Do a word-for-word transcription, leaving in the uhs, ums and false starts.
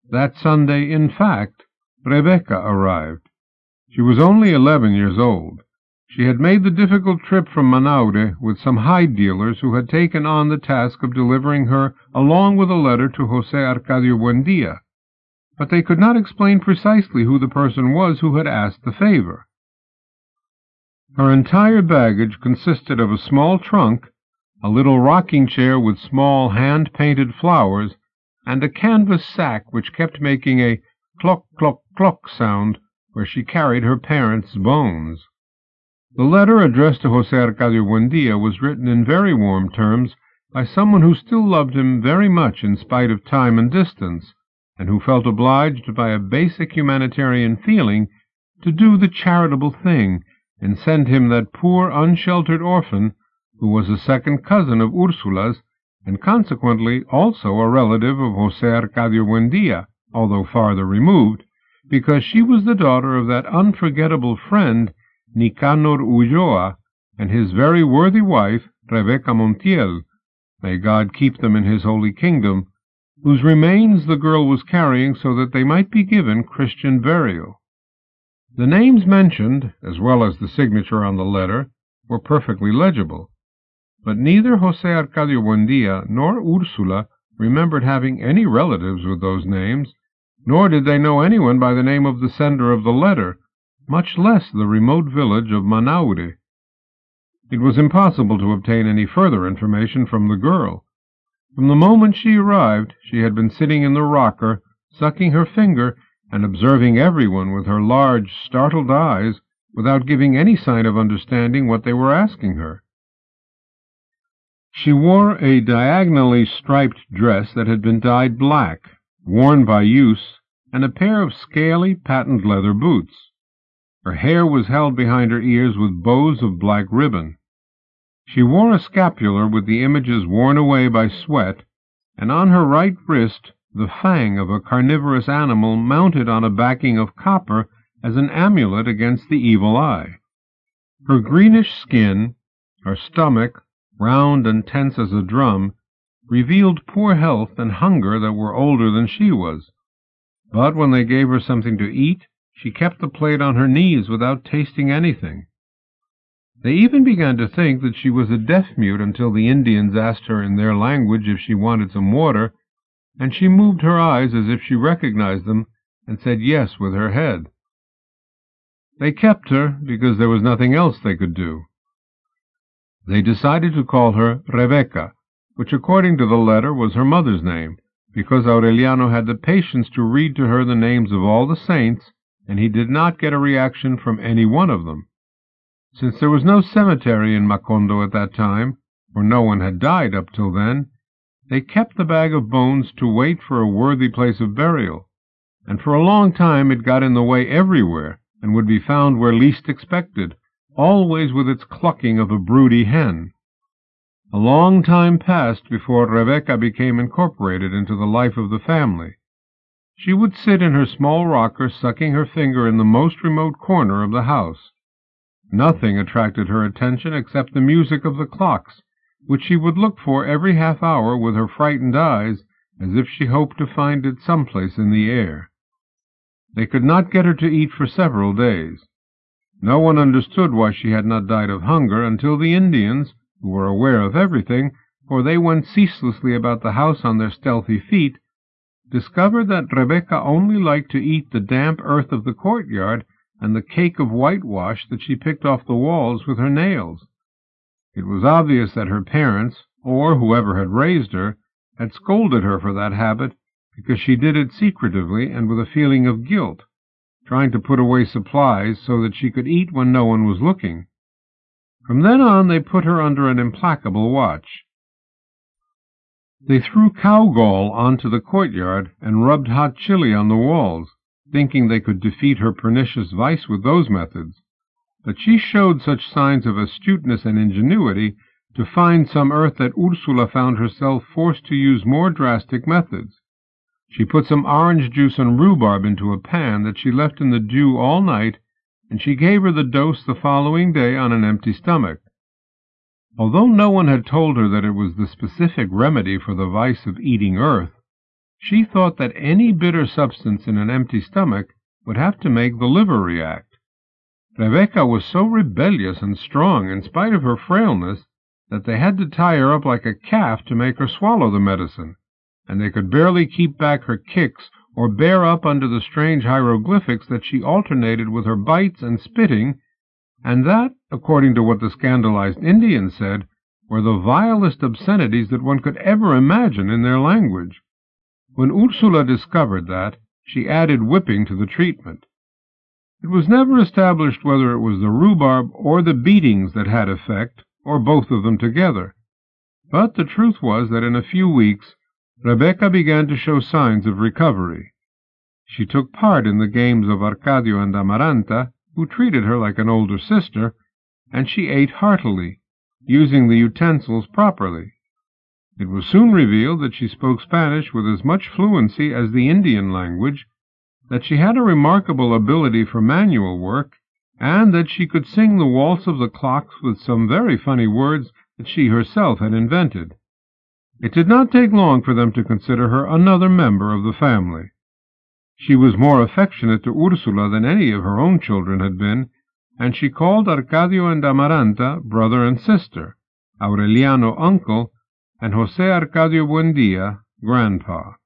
That Sunday, in fact, Rebecca arrived. She was only eleven years old. She had made the difficult trip from Manaure with some hide dealers who had taken on the task of delivering her along with a letter to José Arcadio Buendía, but they could not explain precisely who the person was who had asked the favor. Her entire baggage consisted of a small trunk, a little rocking chair with small hand-painted flowers, and a canvas sack which kept making a clock, clock, clock sound where she carried her parents' bones. The letter addressed to José Arcadio Buendía was written in very warm terms by someone who still loved him very much in spite of time and distance, and who felt obliged by a basic humanitarian feeling to do the charitable thing and send him that poor unsheltered orphan who was a second cousin of Ursula's, and consequently also a relative of José Arcadio Buendía, although farther removed, because she was the daughter of that unforgettable friend Nicanor Ulloa, and his very worthy wife, Rebecca Montiel, may God keep them in his holy kingdom, whose remains the girl was carrying so that they might be given Christian burial. The names mentioned, as well as the signature on the letter, were perfectly legible, but neither José Arcadio Buendía nor Ursula remembered having any relatives with those names, nor did they know anyone by the name of the sender of the letter, much less the remote village of Manaure. It was impossible to obtain any further information from the girl. From the moment she arrived, she had been sitting in the rocker, sucking her finger and observing everyone with her large, startled eyes, without giving any sign of understanding what they were asking her. She wore a diagonally striped dress that had been dyed black, worn by use, and a pair of scaly patent leather boots. Her hair was held behind her ears with bows of black ribbon. She wore a scapular with the images worn away by sweat, and on her right wrist the fang of a carnivorous animal mounted on a backing of copper as an amulet against the evil eye. Her greenish skin, her stomach, round and tense as a drum, revealed poor health and hunger that were older than she was. But when they gave her something to eat, she kept the plate on her knees without tasting anything. They even began to think that she was a deaf-mute until the Indians asked her in their language if she wanted some water, and she moved her eyes as if she recognized them, and said yes with her head. They kept her because there was nothing else they could do. They decided to call her Rebecca, which according to the letter was her mother's name, because Aureliano had the patience to read to her the names of all the saints, and he did not get a reaction from any one of them. Since there was no cemetery in Macondo at that time, for no one had died up till then, they kept the bag of bones to wait for a worthy place of burial, and for a long time it got in the way everywhere, and would be found where least expected, always with its clucking of a broody hen. A long time passed before Rebecca became incorporated into the life of the family. She would sit in her small rocker sucking her finger in the most remote corner of the house. Nothing attracted her attention except the music of the clocks, which she would look for every half hour with her frightened eyes, as if she hoped to find it someplace in the air. They could not get her to eat for several days. No one understood why she had not died of hunger until the Indians, who were aware of everything, for they went ceaselessly about the house on their stealthy feet, discovered that Rebecca only liked to eat the damp earth of the courtyard and the cake of whitewash that she picked off the walls with her nails. It was obvious that her parents, or whoever had raised her, had scolded her for that habit because she did it secretively and with a feeling of guilt, trying to put away supplies so that she could eat when no one was looking. From then on they put her under an implacable watch. They threw cow gall onto the courtyard and rubbed hot chili on the walls, thinking they could defeat her pernicious vice with those methods. But she showed such signs of astuteness and ingenuity to find some earth that Ursula found herself forced to use more drastic methods. She put some orange juice and rhubarb into a pan that she left in the dew all night, and she gave her the dose the following day on an empty stomach. Although no one had told her that it was the specific remedy for the vice of eating earth, She thought that any bitter substance in an empty stomach would have to make the liver react. Rebecca was so rebellious and strong, in spite of her frailness, that they had to tie her up like a calf to make her swallow the medicine, and they could barely keep back her kicks or bear up under the strange hieroglyphics that she alternated with her bites and spitting, and that, according to what the scandalized Indians said, were the vilest obscenities that one could ever imagine in their language. When Ursula discovered that, she added whipping to the treatment. It was never established whether it was the rhubarb or the beatings that had effect, or both of them together. But the truth was that in a few weeks Rebecca began to show signs of recovery. She took part in the games of Arcadio and Amaranta, who treated her like an older sister, and she ate heartily, using the utensils properly. It was soon revealed that she spoke Spanish with as much fluency as the Indian language, that she had a remarkable ability for manual work, and that she could sing the waltz of the clocks with some very funny words that she herself had invented. It did not take long for them to consider her another member of the family. She was more affectionate to Ursula than any of her own children had been, and she called Arcadio and Amaranta brother and sister, Aureliano uncle, and José Arcadio Buendia grandpa.